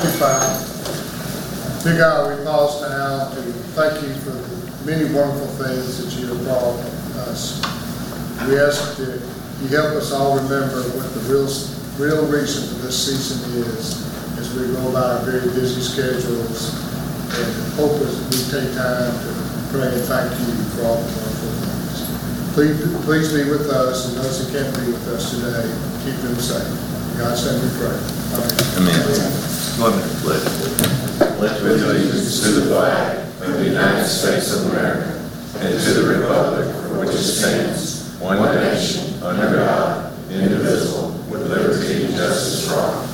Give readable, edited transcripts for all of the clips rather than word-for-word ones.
Dear God, we pause now to thank you for the many wonderful things that you have brought us. We ask that you help us all remember what the real reason for this season is as we go about our very busy schedules, and hope as we take time to pray and thank you for all the wonderful things. Please be with us, and those who can't be with us today, keep them safe. In God's name we pray. Amen. Go ahead, please. Pledge allegiance to the flag of the United States of America and to the republic for which it stands, one nation, under God, indivisible, with liberty and justice for all.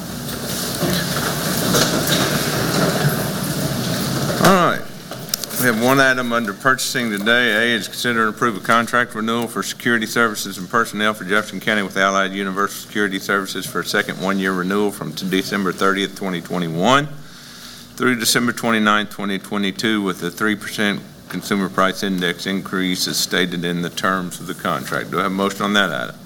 All right. We have one item under purchasing today. A is consider and approve a contract renewal for security services and personnel for Jefferson County with Allied Universal Security Services for a second one-year renewal from December 30th, 2021 through December 29th, 2022 with a 3% consumer price index increase as stated in the terms of the contract. Do I have a motion on that item?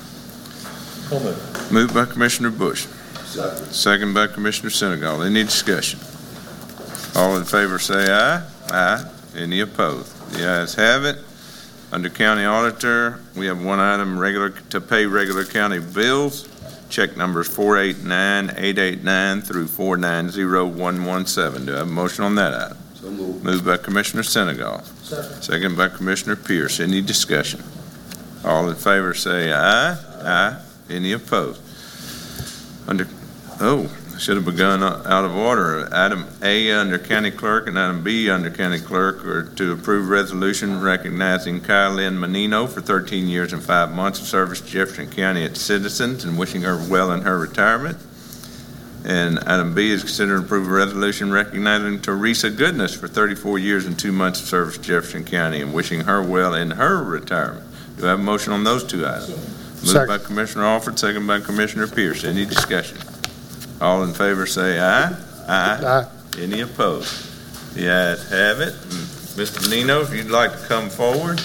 Moved by Commissioner Bush. Second by Commissioner Senegal. Any discussion? All in favor say aye. Aye. Any opposed? The ayes have it. Under County Auditor, we have one item to pay regular county bills. Check numbers 489-889 through 490-117. Do I have a motion on that item? So moved. Moved by Commissioner Senegal. Second by Commissioner Pierce. Any discussion? All in favor say aye. Aye. Any opposed? Should have begun out of order. Item A under County Clerk and item B under County Clerk are to approve resolution recognizing Kylin Menino for 13 years and 5 months of service to Jefferson County at Citizens and wishing her well in her retirement. And item B is consider and approve a resolution recognizing Teresa Goodness for 34 years and 2 months of service to Jefferson County and wishing her well in her retirement. Do I have a motion on those two items? Moved by Commissioner Alford, second by Commissioner Pierce. Any discussion? All in favor say aye. Aye. Aye. Any opposed? The ayes have it. Mr. Menino, if you'd like to come forward.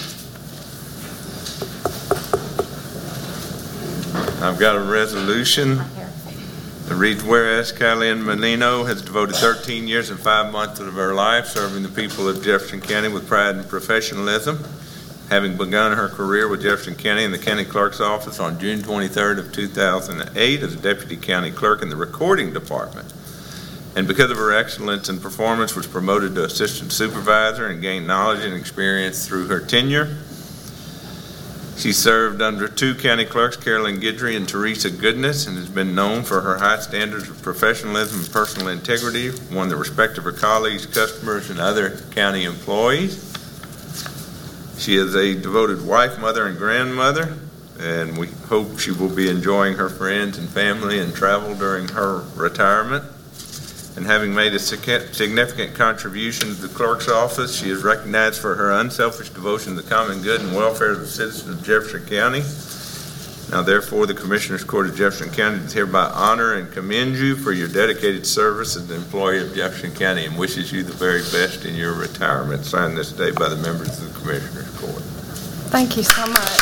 I've got a resolution that reads, whereas Kylin Menino has devoted 13 years and 5 months of her life serving the people of Jefferson County with pride and professionalism, having begun her career with Jefferson County in the County Clerk's office on June 23rd of 2008 as a Deputy County Clerk in the Recording Department. And because of her excellence and performance, was promoted to Assistant Supervisor and gained knowledge and experience through her tenure. She served under two county clerks, Carolyn Guidry and Teresa Goodness, and has been known for her high standards of professionalism and personal integrity, won the respect of her colleagues, customers, and other county employees. She is a devoted wife, mother, and grandmother, and we hope she will be enjoying her friends and family and travel during her retirement. And having made a significant contribution to the clerk's office, she is recognized for her unselfish devotion to the common good and welfare of the citizens of Jefferson County. Now, therefore, the Commissioners Court of Jefferson County does hereby honor and commend you for your dedicated service as an employee of Jefferson County and wishes you the very best in your retirement. Signed this day by the members of the Commissioners Court. Thank you so much.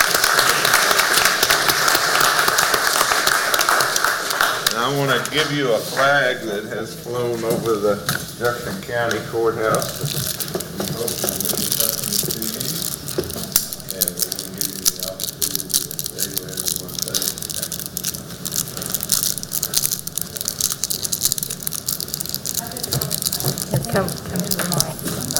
And I want to give you a flag that has flown over the Jefferson County Courthouse. Come to the mic.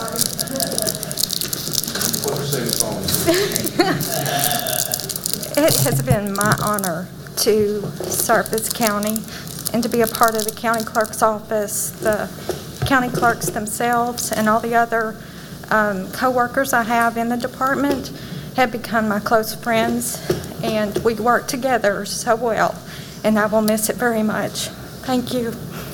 It has been my honor to serve this county and to be a part of the county clerk's office, the county clerks themselves, and all the other co-workers I have in the department have become my close friends, and we work together so well, and I will miss it very much. Thank you.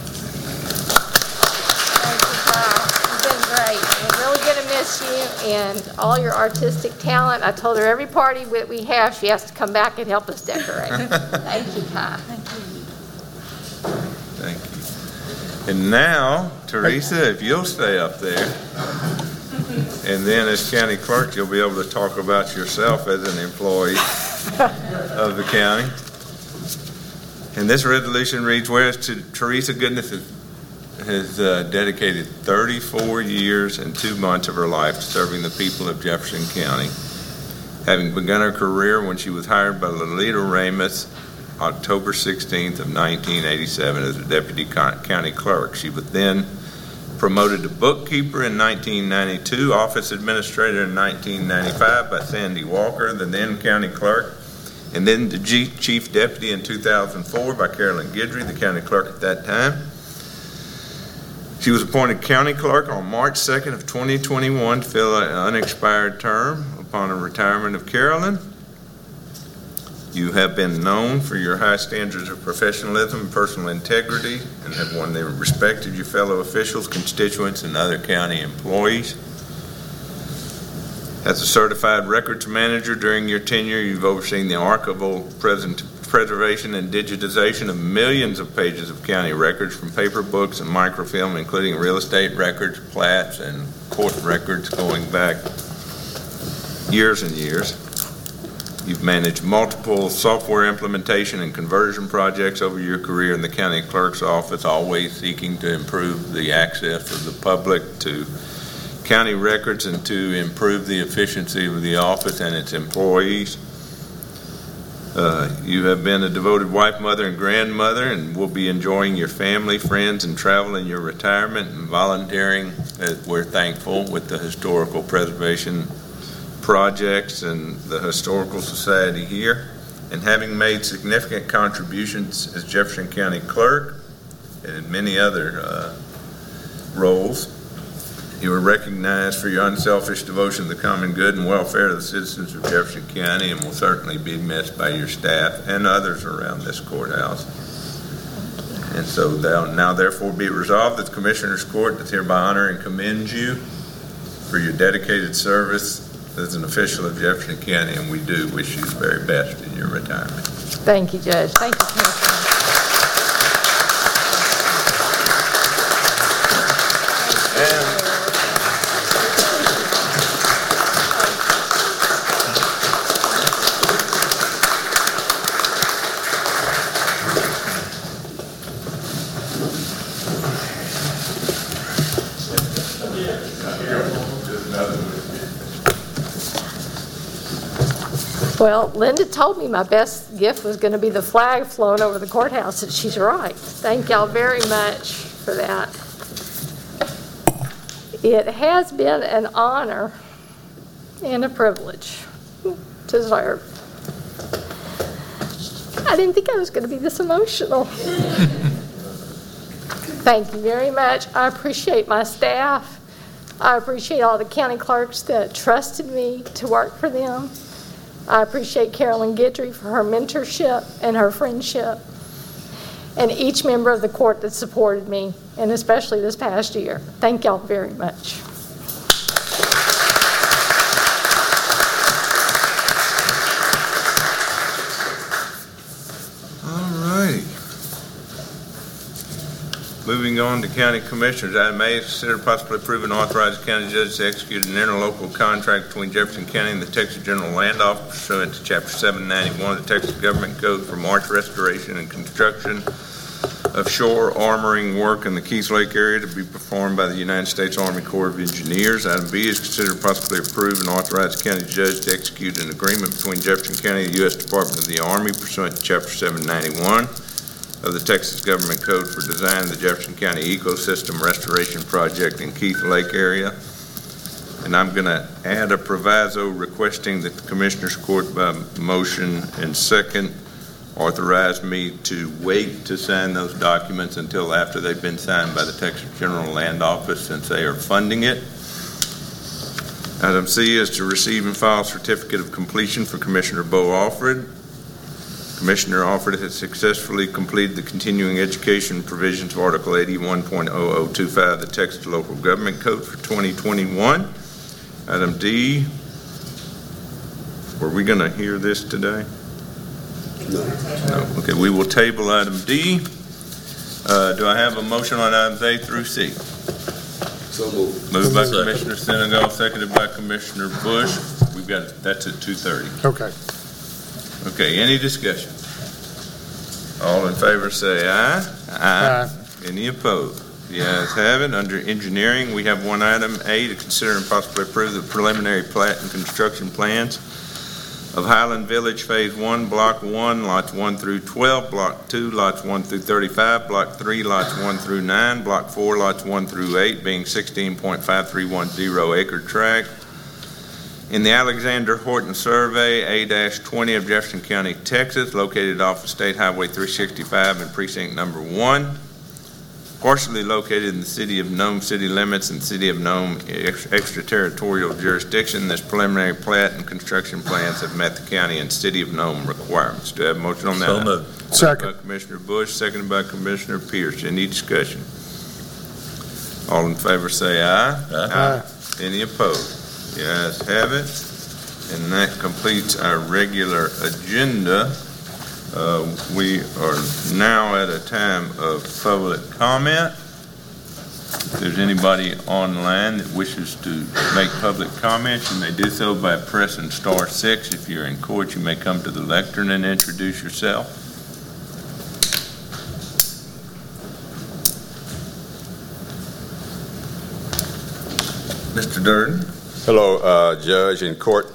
You and all your artistic talent. I told her every party that we have, she has to come back and help us decorate. Thank you, Kai. Thank you. Thank you. And now, Teresa, if you'll stay up there, and then as county clerk, you'll be able to talk about yourself as an employee of the county. And this resolution reads, whereas Teresa Goodness has dedicated 34 years and 2 months of her life to serving the people of Jefferson County. Having begun her career when she was hired by Lolita Ramos October 16th of 1987 as a deputy county clerk. She was then promoted to bookkeeper in 1992, office administrator in 1995 by Sandy Walker, the then county clerk, and then the chief deputy in 2004 by Carolyn Guidry, the county clerk at that time. She was appointed county clerk on March 2nd of 2021 to fill an unexpired term upon the retirement of Carolyn. You have been known for your high standards of professionalism and personal integrity and have won the respect of your fellow officials, constituents, and other county employees. As a certified records manager during your tenure, you've overseen the archival preservation and digitization of millions of pages of county records from paper books and microfilm, including real estate records, plats, and court records going back years and years. You've managed multiple software implementation and conversion projects over your career in the county clerk's office, always seeking to improve the access of the public to county records and to improve the efficiency of the office and its employees. You have been a devoted wife, mother, and grandmother, and will be enjoying your family, friends, and travel in your retirement and volunteering. We're thankful with the historical preservation projects and the Historical Society here, and having made significant contributions as Jefferson County Clerk and in many other roles. You are recognized for your unselfish devotion to the common good and welfare of the citizens of Jefferson County, and will certainly be missed by your staff and others around this courthouse. And so now therefore be it resolved that the Commissioners Court does hereby honor and commend you for your dedicated service as an official of Jefferson County, and we do wish you the very best in your retirement. Thank you, Judge. Thank you, Commissioner. Well, Linda told me my best gift was going to be the flag flown over the courthouse, and she's right. Thank y'all very much for that. It has been an honor and a privilege to serve. I didn't think I was going to be this emotional. Thank you very much. I appreciate my staff. I appreciate all the county clerks that trusted me to work for them. I appreciate Carolyn Guidry for her mentorship and her friendship, and each member of the court that supported me, and especially this past year. Thank y'all very much. Moving on to county commissioners, item A, consider possibly approving and authorize the county judge to execute an interlocal contract between Jefferson County and the Texas General Land Office pursuant to Chapter 791 of the Texas Government Code for marsh restoration and construction of shore armoring work in the Keith Lake area to be performed by the United States Army Corps of Engineers. Item B is considered possibly approve and authorize the county judge to execute an agreement between Jefferson County and the U.S. Department of the Army pursuant to Chapter 791 of the Texas Government Code for design of the Jefferson County Ecosystem Restoration Project in Keith Lake area. And I'm going to add a proviso requesting that the Commissioners Court by motion and second authorize me to wait to sign those documents until after they've been signed by the Texas General Land Office, since they are funding it. Item C is to receive and file certificate of completion for Commissioner Bo Alfred. Commissioner Alfred has successfully completed the continuing education provisions of Article 81.0025 of the Texas Local Government Code for 2021. Item D, were we going to hear this today? No. Okay, we will table item D. Do I have a motion on items A through C? So moved. Moved by Commissioner Senegal, seconded by Commissioner Bush. We've got, that's at 2:30. Okay. Okay, any discussion? All in favor say aye. Aye. Any opposed? The ayes have it. Under engineering, we have one item, A, to consider and possibly approve the preliminary plat and construction plans of Highland Village Phase 1, Block 1, Lots 1 through 12, Block 2, Lots 1 through 35, Block 3, Lots 1 through 9, Block 4, Lots 1 through 8, being 16.5310 acre tract in the Alexander Horton Survey, A-20 of Jefferson County, Texas, located off of State Highway 365 in precinct number 1, partially located in the City of Nome city limits and City of Nome extraterritorial jurisdiction. This preliminary plat and construction plans have met the county and City of Nome requirements. Do I have a motion on that? So moved. Second. By Commissioner Bush, seconded by Commissioner Pierce. Any discussion? All in favor say aye. Aye. Any opposed? The ayes have it. And that completes our regular agenda. We are now at a time of public comment. If there's anybody online that wishes to make public comments, you may do so by pressing *6. If you're in court, you may come to the lectern and introduce yourself. Mr. Durden. Hello, Judge and Court.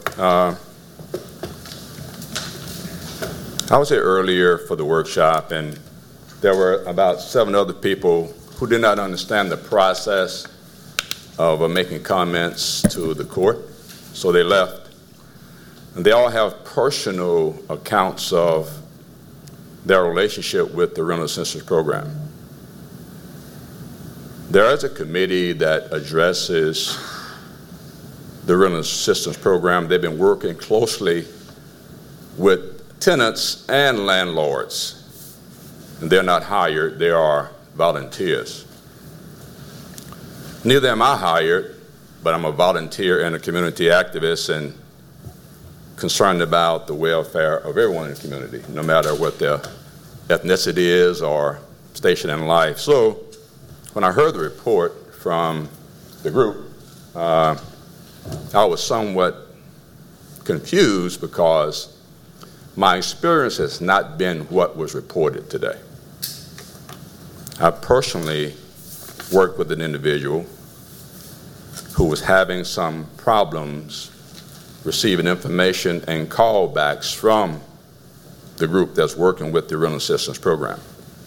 I was here earlier for the workshop, and there were about 7 other people who did not understand the process of making comments to the court, so they left. And they all have personal accounts of their relationship with the rental assistance program. There is a committee that addresses the rental assistance program. They've been working closely with tenants and landlords, and they're not hired, they are volunteers. Neither am I hired, but I'm a volunteer and a community activist and concerned about the welfare of everyone in the community, no matter what their ethnicity is or station in life. So when I heard the report from the group, I was somewhat confused because my experience has not been what was reported today. I personally worked with an individual who was having some problems receiving information and callbacks from the group that's working with the rental assistance program.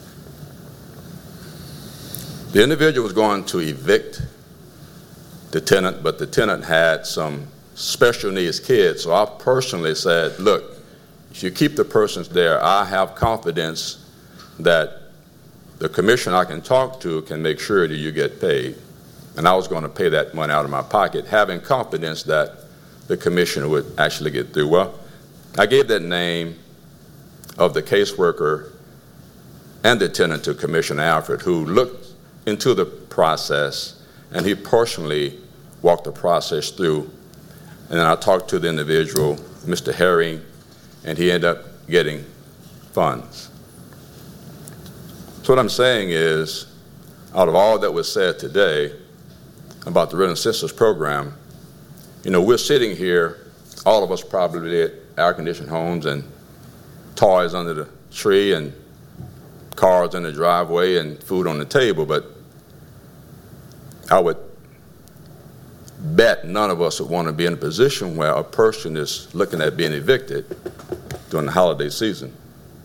The individual was going to evict the tenant, but the tenant had some special needs kids. So I personally said, look, if you keep the persons there, I have confidence that the commissioner I can talk to can make sure that you get paid. And I was going to pay that money out of my pocket, having confidence that the commissioner would actually get through. Well, I gave that name of the caseworker and the tenant to Commissioner Alfred, who looked into the process, and he personally walked the process through. And then I talked to the individual, Mr. Herring, and he ended up getting funds. So what I'm saying is, out of all that was said today about the rental assistance program, we're sitting here, all of us probably at air-conditioned homes and toys under the tree and cars in the driveway and food on the table, but I would bet none of us would want to be in a position where a person is looking at being evicted during the holiday season.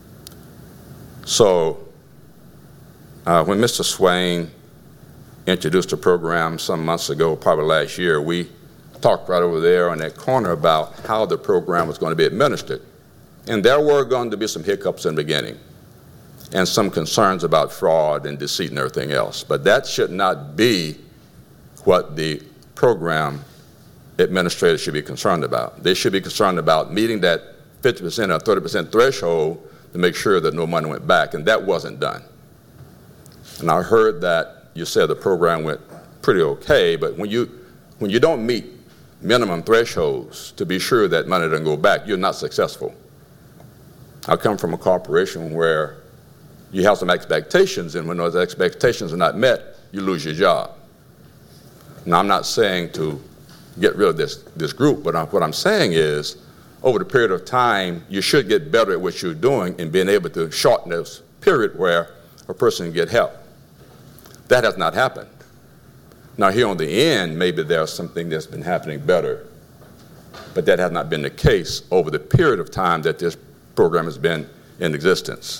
So when Mr. Swain introduced the program some months ago, probably last year, we talked right over there on that corner about how the program was going to be administered. And there were going to be some hiccups in the beginning and some concerns about fraud and deceit and everything else. But that should not be what the program administrators should be concerned about. They should be concerned about meeting that 50% or 30% threshold to make sure that no money went back, and that wasn't done. And I heard that you said the program went pretty okay, but when you don't meet minimum thresholds to be sure that money doesn't go back, you're not successful. I come from a corporation where you have some expectations, and when those expectations are not met, you lose your job. Now, I'm not saying to get rid of this group, but what I'm saying is, over the period of time, you should get better at what you're doing and being able to shorten those period where a person can get help. That has not happened. Now, here on the end, maybe there's something that's been happening better, but that has not been the case over the period of time that this program has been in existence.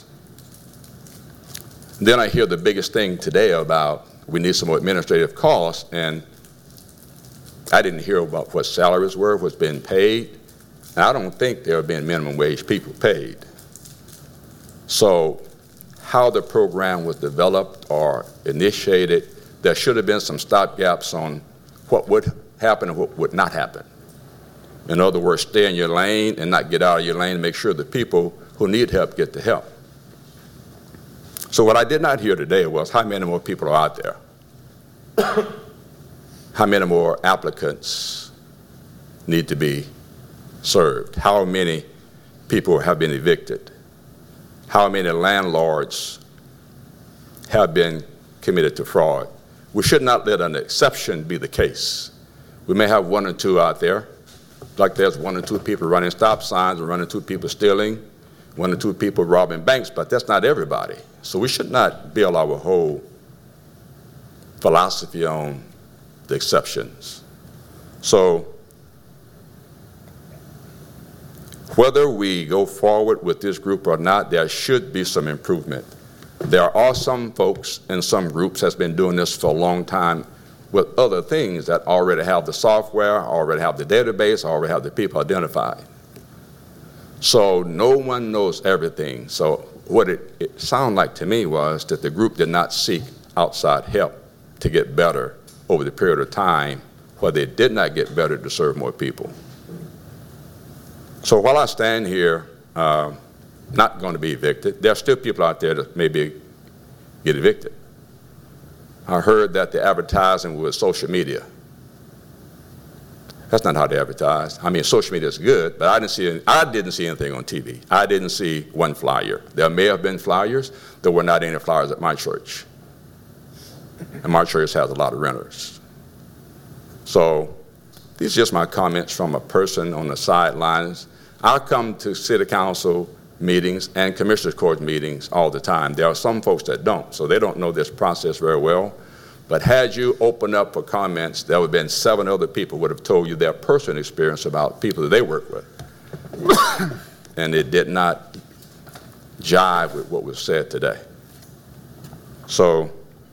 Then I hear the biggest thing today about we need some more administrative costs, and I didn't hear about what salaries were, what's been paid, and I don't think there have been minimum wage people paid. So how the program was developed or initiated, there should have been some stopgaps on what would happen and what would not happen. In other words, stay in your lane and not get out of your lane and make sure the people who need help get the help. So what I did not hear today was how many more people are out there? How many more applicants need to be served? How many people have been evicted? How many landlords have been committed to fraud? We should not let an exception be the case. We may have one or two out there, like there's one or two people running stop signs and one or two people stealing, one or two people robbing banks, but that's not everybody. So we should not build our whole philosophy on the exceptions. So whether we go forward with this group or not, there should be some improvement. There are some folks in some groups that's been doing this for a long time with other things that already have the software, already have the database, already have the people identified. So no one knows everything. So what it sounded like to me was that the group did not seek outside help to get better over the period of time where they did not get better to serve more people. So while I stand here, not going to be evicted, there are still people out there that maybe get evicted. I heard that the advertising was social media. That's not how they advertise. I mean, social media is good, but I didn't see anything on TV. I didn't see one flyer. There may have been flyers. There were not any flyers at my church. And my church has a lot of renters. So these are just my comments from a person on the sidelines. I come to city council meetings and commissioners court meetings all the time. There are some folks that don't, so they don't know this process very well. But had you opened up for comments, there would have been 7 other people would have told you their personal experience about people that they work with. And it did not jive with what was said today. So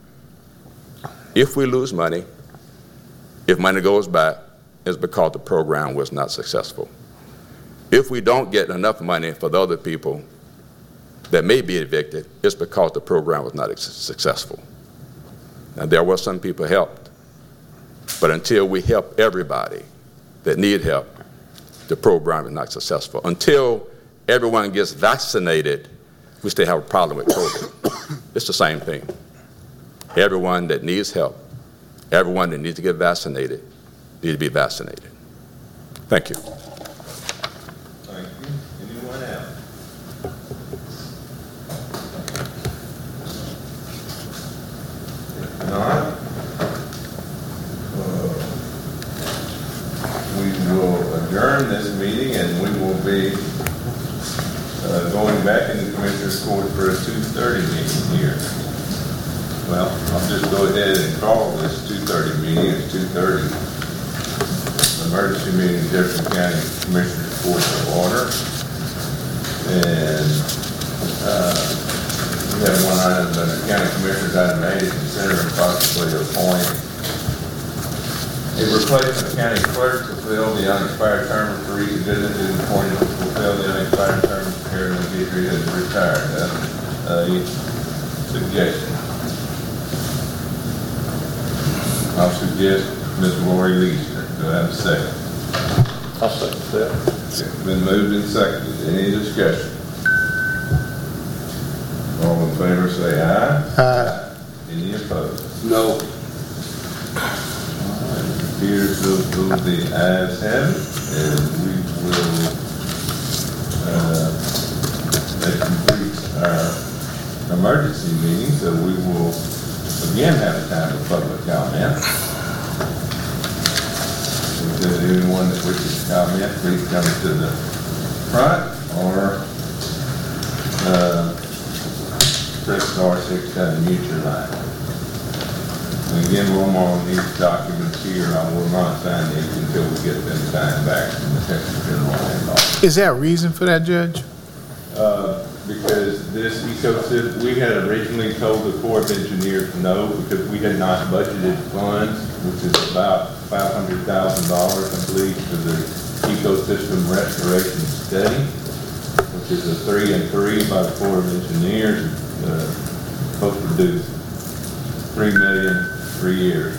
if we lose money, if money goes back, it's because the program was not successful. If we don't get enough money for the other people that may be evicted, it's because the program was not successful. Now, there were some people helped, but until we help everybody that need help, the program is not successful. Until everyone gets vaccinated, we still have a problem with COVID. It's the same thing. Everyone that needs help, everyone that needs to get vaccinated, needs to be vaccinated. Thank you. Thank you. Anyone else? If not, we will adjourn this meeting and we will be going back into Commissioner's Court for a 2:30 meeting here. Well, I'll just go ahead and call this 2:30 meeting. It's 2:30. Emergency meeting, Jefferson County Commissioners Court of Order. And we have one item, the County Commissioners item 8, consider and possibly appoint a replacement county clerk to fill the unexpired term of Teresa Goodman, who is appointed to fulfill the unexpired term of Carolyn Guidry, has retired. That's a suggestion. I'll suggest Ms. Lori Leisner. Do I have a second? I'll second that. It's been moved and seconded. Any discussion? All in favor say aye. Aye. Any opposed? No. All right, it appears those the ayes have it, and we will, that completes our emergency meeting, so we will again have time for public comment. If there's anyone that wishes to comment, please come to the front or 6 R6 kind of mutual line. And again, one more on these documents here, I will not sign these until we get them signed back from the Texas General Land Office. Is there a reason for that, Judge? Because this ecosystem, we had originally told the Corps of Engineers no, because we had not budgeted funds, which is about $500,000, I believe, for the ecosystem restoration study, which is a 3 and 3 by the Corps of Engineers, supposed to do $3 million 3 years,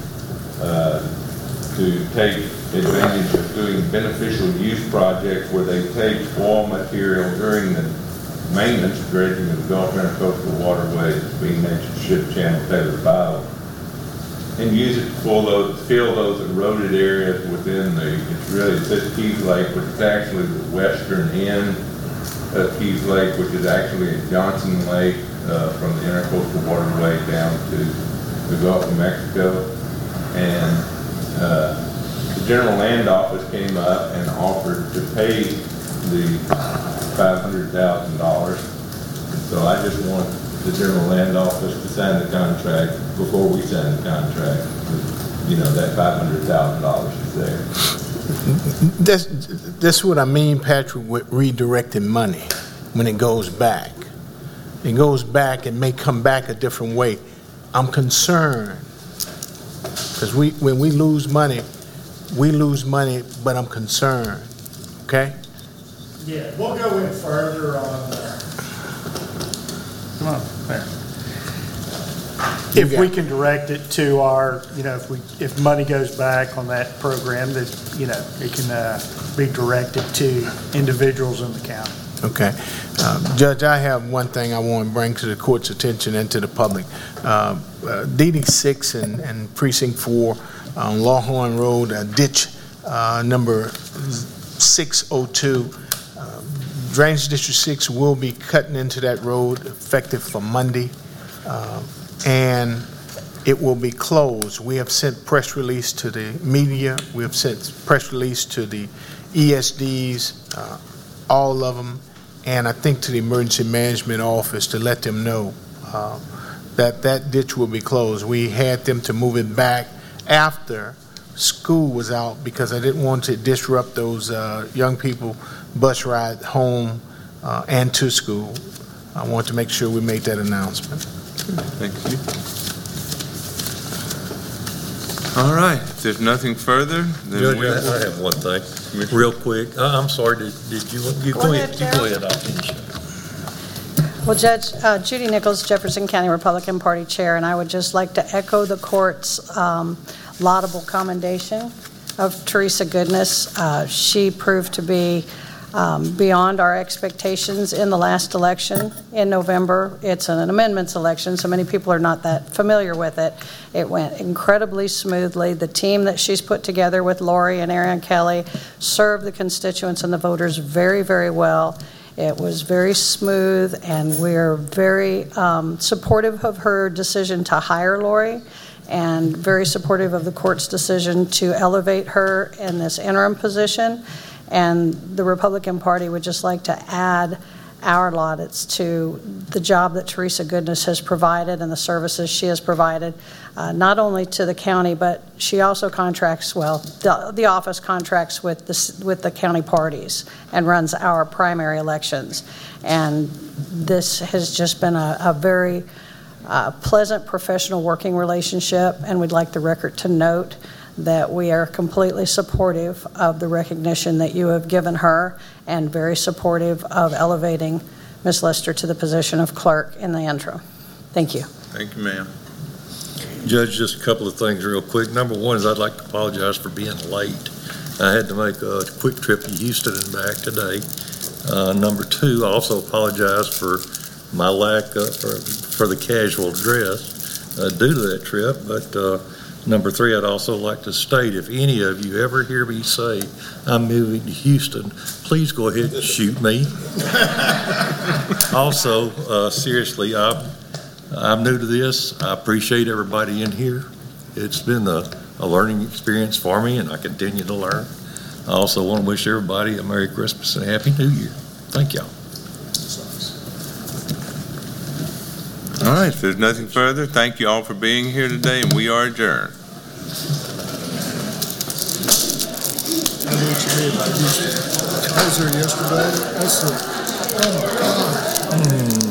to take advantage of doing beneficial use projects where they take oil material during the maintenance dredging of the Gulf Intercoastal Waterways between Nature Ship Channel, Taylor Bayou, and use it to fill those eroded areas within it's really this Keys Lake, which is actually the western end of Keys Lake, which is actually in Johnson Lake, from the Intercoastal Waterway down to the Gulf of Mexico. And the General Land Office came up and offered to pay the $500,000. So I just want the General Land Office to sign the contract before we sign the contract. You know, that $500,000 is there. That's what I mean, Patrick, with redirecting money when it goes back. It goes back and may come back a different way. I'm concerned because when we lose money, but I'm concerned. Okay? Yeah, we'll go in further on. Come on, there. If we can direct it to our, if money goes back on that program, that it can be directed to individuals in the county. Okay. Judge, I have one thing I want to bring to the court's attention and to the public. DD 6 and Precinct 4 on Lawhorn Road, ditch number 602. Drainage District 6 will be cutting into that road effective for Monday, and it will be closed. We have sent press release to the media. We have sent press release to the ESDs, all of them, and I think to the Emergency Management Office to let them know that ditch will be closed. We had them to move it back after school was out because I didn't want to disrupt those young people bus ride home and to school. I want to make sure we make that announcement. Thank you. All right, if there's nothing further, then Judge, I have one thing, real quick. I'm sorry, did you go ahead? You go ahead, I'll finish it. Well, Judge, Judy Nichols, Jefferson County Republican Party Chair, and I would just like to echo the court's laudable commendation of Teresa Goodness. She proved to be beyond our expectations in the last election in November. It's an amendments election, so many people are not that familiar with it. It went incredibly smoothly. The team that she's put together with Lori and Aaron Kelly served the constituents and the voters very, very well. It was very smooth, and we're very supportive of her decision to hire Lori and very supportive of the court's decision to elevate her in this interim position. And the Republican Party would just like to add our laudits to the job that Teresa Goodness has provided and the services she has provided, not only to the county, but she also contracts, the office contracts with the county parties and runs our primary elections. And this has just been a very pleasant professional working relationship, and we'd like the record to note that we are completely supportive of the recognition that you have given her and very supportive of elevating Ms. Lester to the position of clerk in the interim. Thank you. Thank you, ma'am. Judge, just a couple of things real quick. Number one is I'd like to apologize for being late. I had to make a quick trip to Houston and back today. Number two, I also apologize for my lack for the casual dress due to that trip, but number three, I'd also like to state, if any of you ever hear me say I'm moving to Houston, please go ahead and shoot me. Also, seriously, I'm new to this. I appreciate everybody in here. It's been a learning experience for me, and I continue to learn. I also want to wish everybody a Merry Christmas and a Happy New Year. Thank y'all. All right, if there's nothing further, thank you all for being here today, and we are adjourned. I know what you mean about these. I was there yesterday. That's the, oh my God.